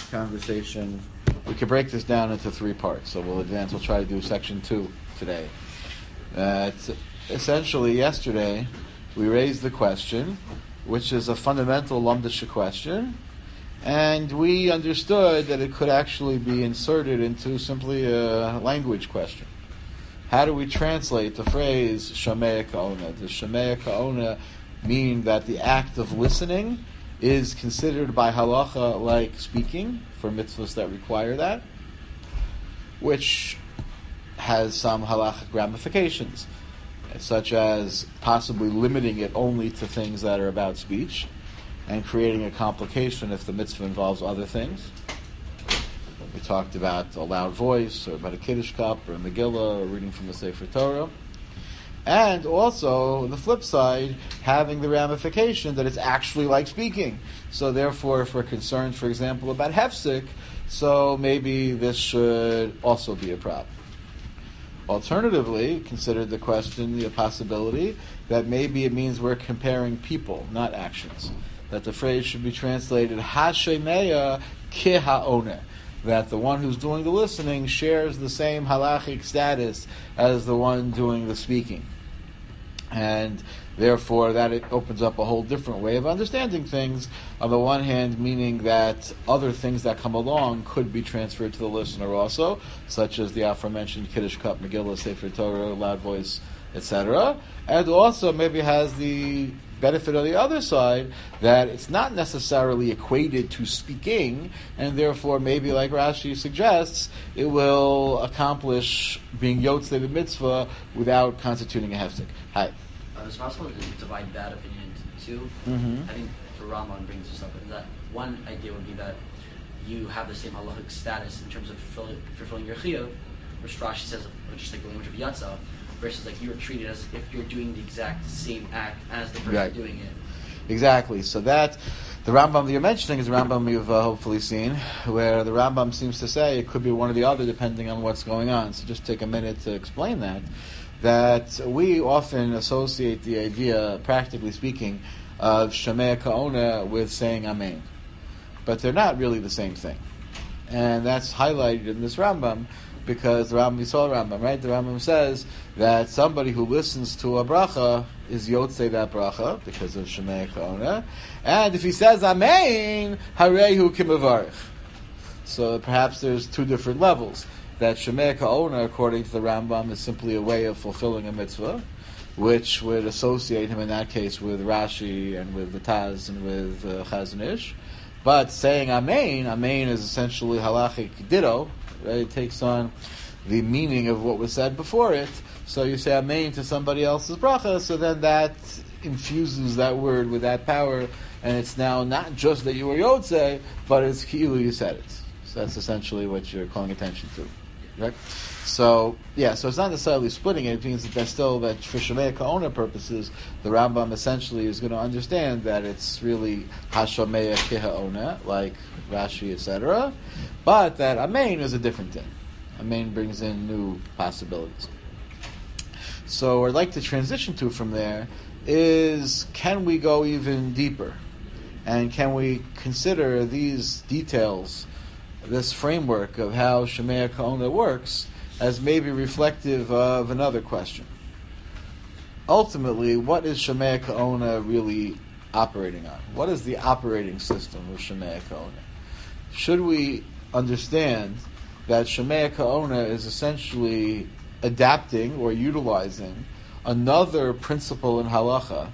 conversation, we could break this down into three parts. So we'll try to do section 2 today. Essentially, yesterday, we raised the question, which is a fundamental Lamdisha question, and we understood that it could actually be inserted into simply a language question. How do we translate the phrase Shamea Ka'ona? Does Shamea Ka'ona mean that the act of listening is considered by halacha like speaking for mitzvahs that require that, which has some halachic ramifications, such as possibly limiting it only to things that are about speech and creating a complication if the mitzvah involves other things. We talked about a loud voice, or about a Kiddush cup, or a Megillah, or reading from the Sefer Torah. And also, on the flip side, having the ramification that it's actually like speaking. So therefore, if we're concerned, for example, about hefsek, so maybe this should also be a problem. Alternatively, consider the question, the possibility, that maybe it means we're comparing people, not actions. That the phrase should be translated, ha-shemeya ki-ha'oneh. That the one who's doing the listening shares the same halachic status as the one doing the speaking. And therefore, that it opens up a whole different way of understanding things. On the one hand, meaning that other things that come along could be transferred to the listener also, such as the aforementioned Kiddush cup, Megillah, Sefer Torah, loud voice, etc. And also maybe has the benefit on the other side that it's not necessarily equated to speaking, and therefore maybe, like Rashi suggests, it will accomplish being yotzei the mitzvah without constituting a hefsek. Hi. It's possible to divide that opinion into two. Mm-hmm. I think the Rambam brings this up, and that one idea would be that you have the same halachic status in terms of fulfilling your chiyuv, which Rashi says, just like the language of Yatzah, versus like you're treated as if you're doing the exact same act as the person doing it. Exactly. So that the Rambam that you're mentioning is the Rambam you've hopefully seen, where the Rambam seems to say it could be one or the other depending on what's going on. So just take a minute to explain that we often associate the idea, practically speaking, of Shamea Ka'ona with saying Amen. But they're not really the same thing. And that's highlighted in this Rambam, because the Rambam, you saw the Rambam, right? The Rambam says that somebody who listens to a bracha is yotzei that bracha because of Shemei Ka'ona, and if he says Amen, harehu kimavarich. So perhaps there's two different levels. That Shemei Ka'ona, according to the Rambam, is simply a way of fulfilling a mitzvah, which would associate him in that case with Rashi and with the Taz and with Chazon Ish. But saying Amen is essentially halachic ditto. Right? It takes on the meaning of what was said before it. So you say Amen to somebody else's bracha, so then that infuses that word with that power, and it's now not just that you were yotzei, but it's ki'ilu you said it. So that's essentially what you're calling attention to. Right? So it's not necessarily splitting it. It means that there's still that for Shemei Ka'ona purposes, the Rambam essentially is going to understand that it's really Hashameya Kiha'ona, like Rashi, etc. But that Amen is a different thing. Amen brings in new possibilities. So what I'd like to transition to from there is, can we go even deeper? And can we consider these details, this framework of how Shemei Ka'ona works, as maybe reflective of another question? Ultimately, what is Shemei Ka'ona really operating on? What is the operating system of Shemei Ka'ona? Should we understand that Shemei Ka'ona is essentially adapting or utilizing another principle in halacha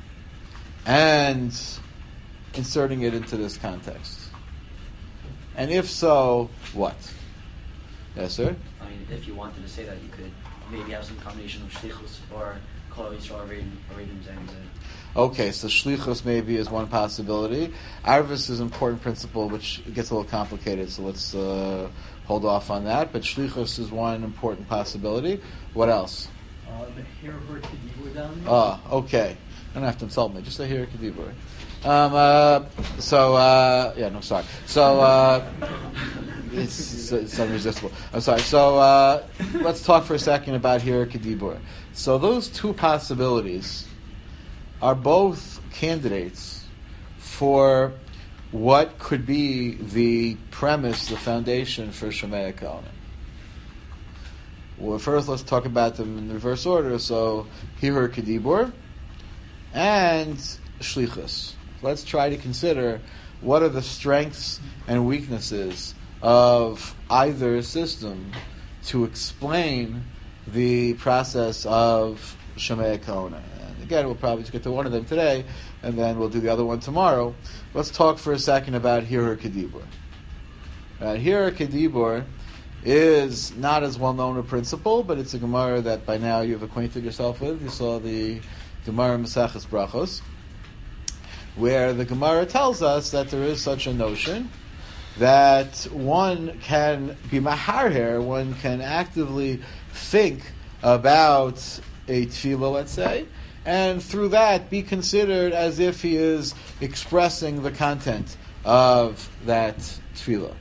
and inserting it into this context? And if so, what? Yes, sir? I mean, if you wanted to say that, you could maybe have some combination of shlichus or kol Yisrael Aredim Zengzeh. Okay, so shlichus maybe is one possibility. Arvis is an important principle, which gets a little complicated, so let's hold off on that. But shlichus is one important possibility. What else? The Hirur Kedibur down there. Ah, okay. I don't have to insult me. Just say Hirur Kedibur. It's unresistible. I'm sorry. So let's talk for a second about Hirur Kedibur. So those two possibilities are both candidates for what could be the premise, the foundation for Shomea Ka'ona? Well, first let's talk about them in reverse order. So, Hirur Kedibur and Shlichus. Let's try to consider what are the strengths and weaknesses of either system to explain the process of Shomea Ka'ona. And again, we'll probably just get to one of them today, and then we'll do the other one tomorrow. Let's talk for a second about Hirur Kedibur. Hirur Kedibur is not as well known a principle, but it's a Gemara that by now you've acquainted yourself with. You saw the Gemara Maseches Brachos, where the Gemara tells us that there is such a notion that one can be maharher, one can actively think about a tefillah, let's say, and through that be considered as if he is expressing the content of that tefillah.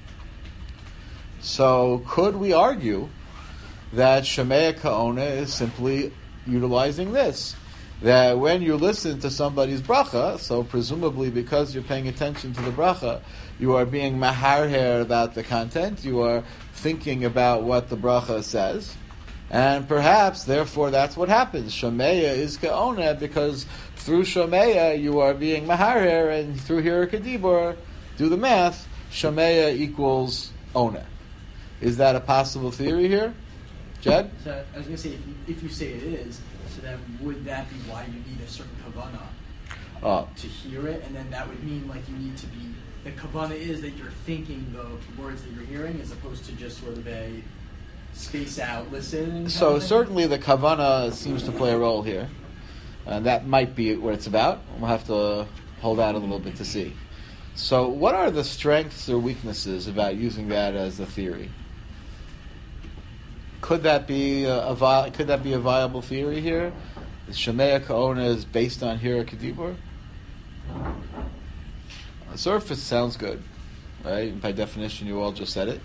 So could we argue that Shomea Ka'ona is simply utilizing this? That when you listen to somebody's bracha, so presumably because you're paying attention to the bracha, you are being maharher about the content, you are thinking about what the bracha says, and perhaps, therefore, that's what happens. Shomea is Ka'ona, because through Shomea you are being maharher, and through Hirur Kedibur, do the math, Shomea equals Ona. Is that a possible theory here? Jed? So I was going to say, if you say it is, so then would that be why you need a certain kavanah to hear it? And then that would mean like you need to be, the kavanah is that you're thinking the words that you're hearing as opposed to just sort of a space out, listen. So certainly the kavanah seems to play a role here. And that might be what it's about. We'll have to hold out a little bit to see. So what are the strengths or weaknesses about using that as a theory? Could that be a viable theory here? The Shomea Ka'ona is based on Hirur Kedibur? On the surface, sounds good, right? By definition, you all just said it.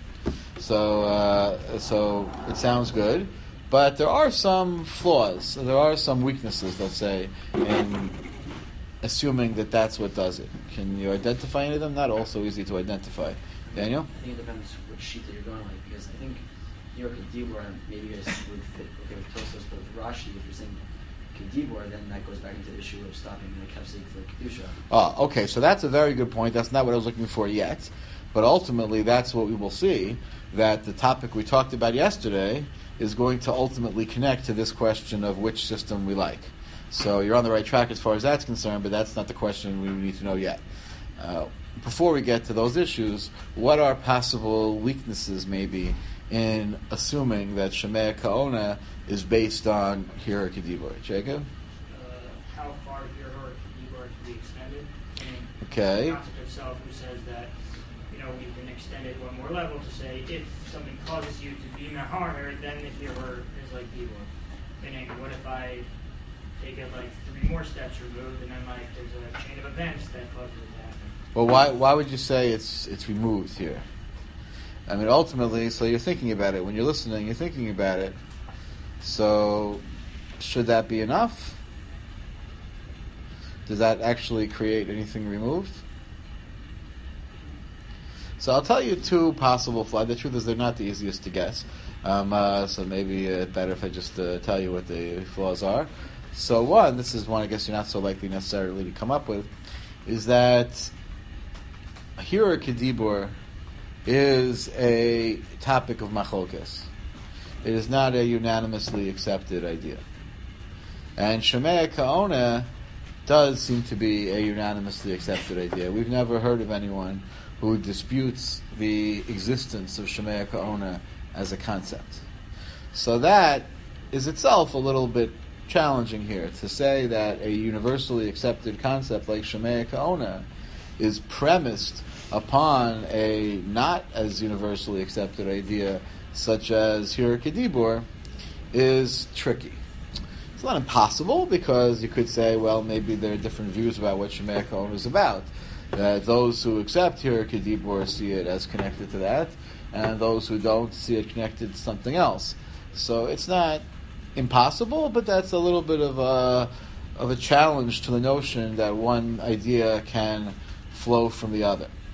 So it sounds good, but there are some flaws. There are some weaknesses, let's say, in assuming that that's what does it. Can you identify any of them? Not all so easy to identify. Daniel? I think it depends which sheet that you're going with, because I think Hirur Kedibur, maybe you guys would fit okay with Tosfos, but with Rashi, if you're saying Kedibur, then that goes back into the issue of stopping the Kefsek for Kedusha. Okay, so that's a very good point. That's not what I was looking for yet, but ultimately that's what we will see, that the topic we talked about yesterday is going to ultimately connect to this question of which system we like. So you're on the right track as far as that's concerned, but that's not the question we need to know yet. Before we get to those issues, what are possible weaknesses maybe in assuming that Shomea Ka'ona is based on Hirur Kedibur? Jacob? How far Hirur Kedibur to be extended. Okay. The concept itself, who says that, we can extend it one more level to say if something causes you to be Mahar, then the Hirur is like Dibur. Meaning, what if I take it like 3 more steps removed, and then there's a chain of events that causes it to happen? Well, why would you say it's removed here? I mean, ultimately, so you're thinking about it. When you're listening, you're thinking about it. So, should that be enough? Does that actually create anything removed? So I'll tell you 2 possible flaws. The truth is they're not the easiest to guess. So maybe better if I just tell you what the flaws are. So one, this is one I guess you're not so likely necessarily to come up with, is that Hirur Kedibur is a topic of machlokes. It is not a unanimously accepted idea. And Shomea Ka'ona does seem to be a unanimously accepted idea. We've never heard of anyone who disputes the existence of Shomea Ka'ona as a concept. So that is itself a little bit challenging here, to say that a universally accepted concept like Shomea Ka'ona is premised upon a not as universally accepted idea such as Hirur Kedibur is tricky. It's not impossible, because you could say, well, maybe there are different views about what Shomea Ka'ona is about. Those who accept Hirur Kedibur see it as connected to that, and those who don't see it connected to something else. So it's not impossible, but that's a little bit of a challenge to the notion that one idea can flow from the other.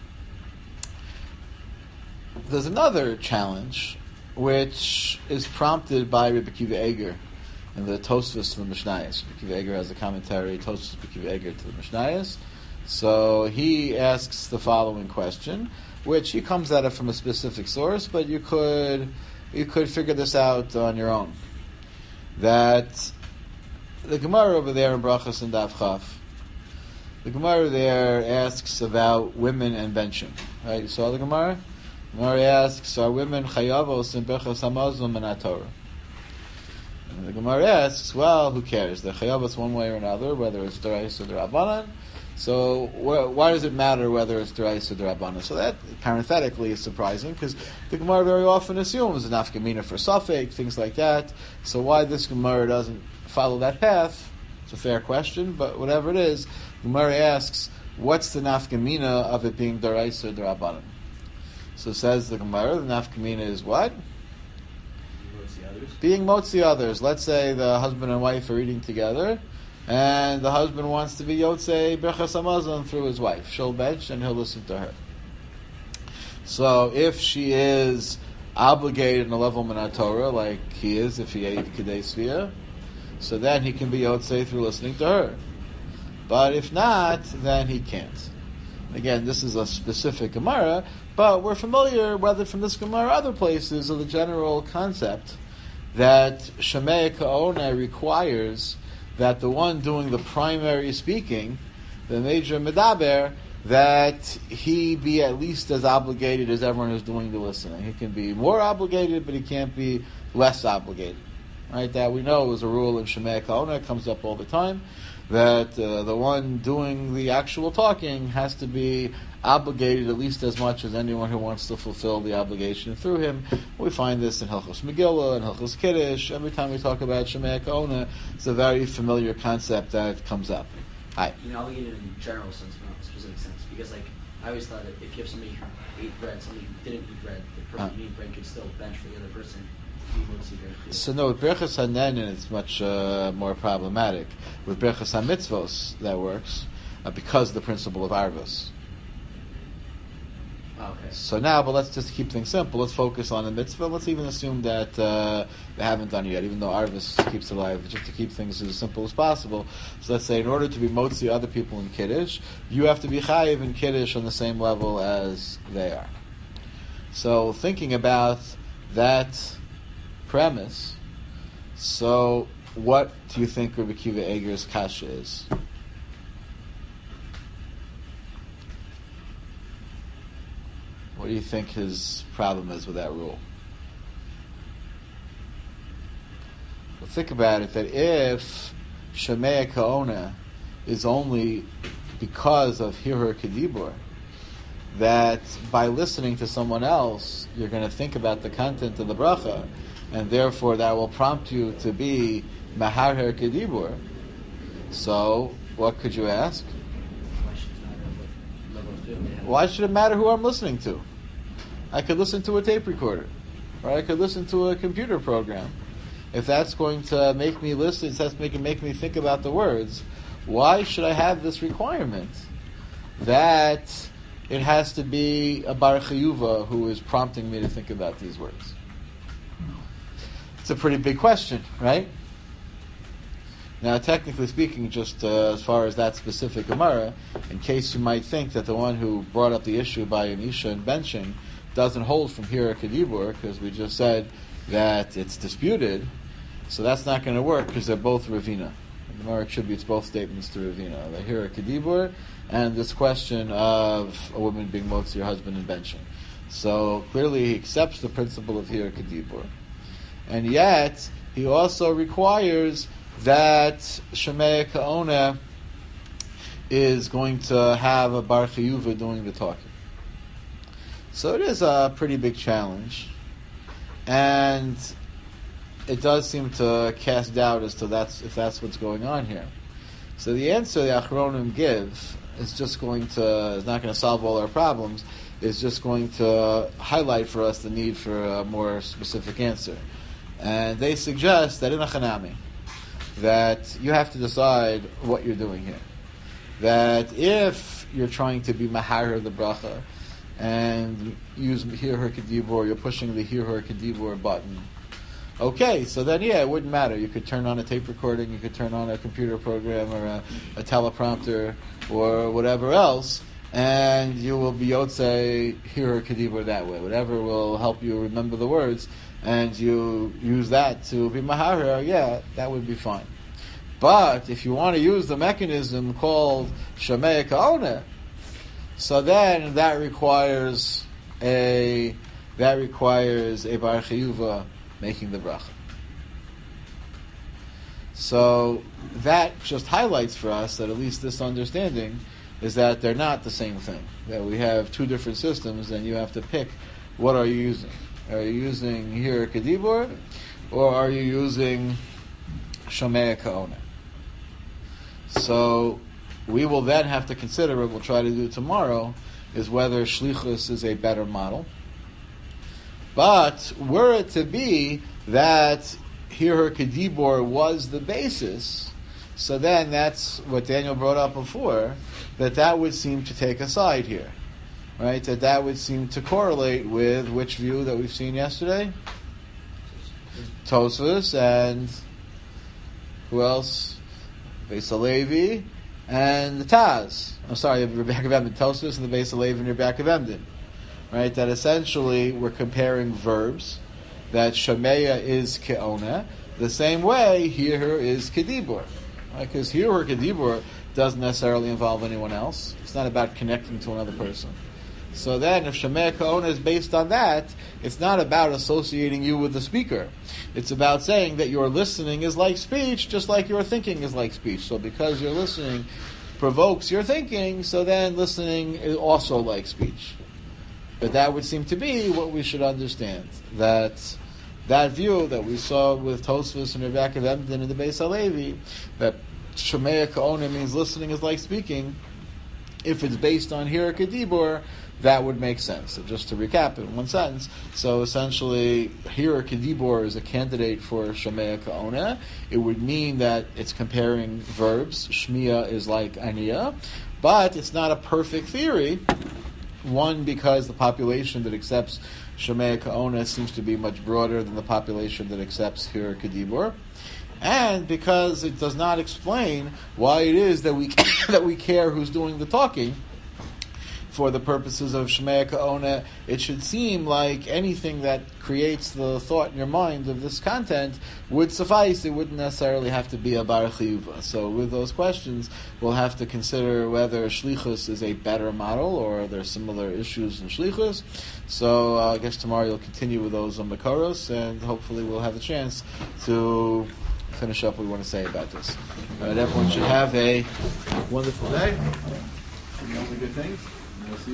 there's another challenge, which is prompted by Rebbe Akiva Eger in the Tosfos of the Mishnayos. Rebbe Akiva Eger has a commentary, Tosfos Rebbe Akiva Eger to the Mishnayos. So he asks the following question, which he comes at it from a specific source, but you could figure this out on your own. That the Gemara over there in Brachos and Daf Chaf, the Gemara there asks about women and benching. Right? You saw the Gemara? The Gemara asks, are women chayavos in Berachos Hamazon and Torah? And the Gemara asks, well, who cares? They're chayavos one way or another, whether it's D'oraisa or D'Rabbanan. So why does it matter whether it's D'oraisa or D'Rabbanan? So that parenthetically is surprising, because the Gemara very often assumes an nafkamina for suffix, things like that. So why this Gemara doesn't follow that path? It's a fair question, but whatever it is, Gemara asks, what's the nafkamina of it being D'oraisa or D'Rabbanan? So says the Gemara, the nafkamina is what? Being motzi others. Let's say the husband and wife are eating together, and the husband wants to be yotzei Berachos Hamazon through his wife. She'll bench and he'll listen to her. So if she is obligated in a level min Torah, like he is if he ate Kedei Svia, so then he can be yotzei through listening to her. But if not, then he can't. Again, this is a specific Gemara, but we're familiar, whether from this Gemara or other places, of the general concept that Shemei Ka'ona requires that the one doing the primary speaking, the major medaber, that he be at least as obligated as everyone who's doing the listening. He can be more obligated, but he can't be less obligated. Right? That we know is a rule in Shemei Ka'ona, it comes up all the time, that the one doing the actual talking has to be obligated at least as much as anyone who wants to fulfill the obligation through him. We find this in Hilchos Megillah and Hilchos Kiddush. Every time we talk about Shemei Ka'ona, it's a very familiar concept that comes up. Hi. You know, obligated in general sense, not a specific sense, because like I always thought that if you have somebody who ate bread, somebody who didn't eat bread, the person who ate bread could still bench for the other person. So no, with Berachos HaNenin it's much more problematic. With Berachos HaMitzvos that works because of the principle of Arvos. Okay. So now, but let's just keep things simple. Let's focus on the mitzvah. Let's even assume that they haven't done it yet, even though Arvos keeps it alive, just to keep things as simple as possible. So let's say in order to be motzi other people in Kiddush, you have to be chayiv in Kiddush on the same level as they are. So thinking about that premise, so what do you think Rebbe Akiva Eger's kasha is? What do you think his problem is with that rule? Well, think about it, that if Shemei Ka'ona is only because of Hirur Kedibur, that by listening to someone else, you're going to think about the content of the bracha, and therefore that will prompt you to be Maharher Kedibur. So, what could you ask? Why should it matter who I'm listening to? I could listen to a tape recorder, or I could listen to a computer program. If that's going to make me listen, if that's make me think about the words, why should I have this requirement that it has to be a Bar Chiyuva who is prompting me to think about these words? It's a pretty big question, right? Now, technically speaking, just as far as that specific Gemara, in case you might think that the one who brought up the issue by an Isha and benching doesn't hold from Hirur Kedibur, because we just said that it's disputed, so that's not going to work because they're both Ravina. The Gemara attributes both statements to Ravina, the Hirur Kedibur and this question of a woman being motzi her husband and benching. So clearly he accepts the principle of Hirur Kedibur, and yet he also requires that Shemei Ka'ona is going to have a Bar Chiyuva doing the talking. So it is a pretty big challenge, and it does seem to cast doubt as to if that's what's going on here. So the answer the Achronim give is not going to solve all our problems, is just going to highlight for us the need for a more specific answer. And they suggest that in a Chanami, that you have to decide what you're doing here. That if you're trying to be Mahar the bracha, and use Hear Her Kedibur, you're pushing the Hear Her Kedibur button. Okay, so then it wouldn't matter. You could turn on a tape recording, you could turn on a computer program or a teleprompter or whatever else, and you will be Yotzei Hear Her Kedibur that way. Whatever will help you remember the words, and you use that to be Maharer, that would be fine. But if you want to use the mechanism called Shomea Ka'oneh, so then that requires a Bar Chiyuva making the bracha. So that just highlights for us that at least this understanding is that they're not the same thing. That we have two different systems, and you have to pick what are you using. Are you using Hear Kedibur, or are you using Shomea Ka'oneh? So we will then have to consider, what we'll try to do tomorrow, is whether Shlichus is a better model. But were it to be that Hear Her Kedibur was the basis, so then that's what Daniel brought up before, that would seem to take a side here. Right? That would seem to correlate with which view that we've seen yesterday? Tosfos and who else? Beis Halevi and the Taz. I'm sorry, Rebbe of Emden. Tosfos and the Beis Halevi and Rebbe of Emden. Right? That essentially we're comparing verbs. That Shomea is Ke'oneh. The same way Hear Her is Kedibur. Right? Because Hear Her Kedibur doesn't necessarily involve anyone else. It's not about connecting to another person. So then, if Shomea Ka'oneh is based on that, it's not about associating you with the speaker. It's about saying that your listening is like speech, just like your thinking is like speech. So because your listening provokes your thinking, so then listening is also like speech. But that would seem to be what we should understand. That view that we saw with Tosfos and Rebbe of Emden and the Beis Halevi, that Shomea Ka'oneh means listening is like speaking, if it's based on Hear Her Kedibur, that would make sense. So just to recap in one sentence, so essentially, Hear Her Kedibur is a candidate for Shomea Ka'oneh. It would mean that it's comparing verbs. Shmiya is like Aniyah, but it's not a perfect theory. One, because the population that accepts Shomea Ka'oneh seems to be much broader than the population that accepts Hear Her Kedibur. And because it does not explain why it is that we care who's doing the talking. For the purposes of Shomea Ka'oneh, it should seem like anything that creates the thought in your mind of this content would suffice. It wouldn't necessarily have to be a Bar Chiyuva. So with those questions, we'll have to consider whether Shlichus is a better model or are there similar issues in Shlichus. So I guess tomorrow you'll continue with those on Makaros, and hopefully we'll have a chance to finish up what we want to say about this. All right, everyone should have a wonderful day. Only good things. We'll see you.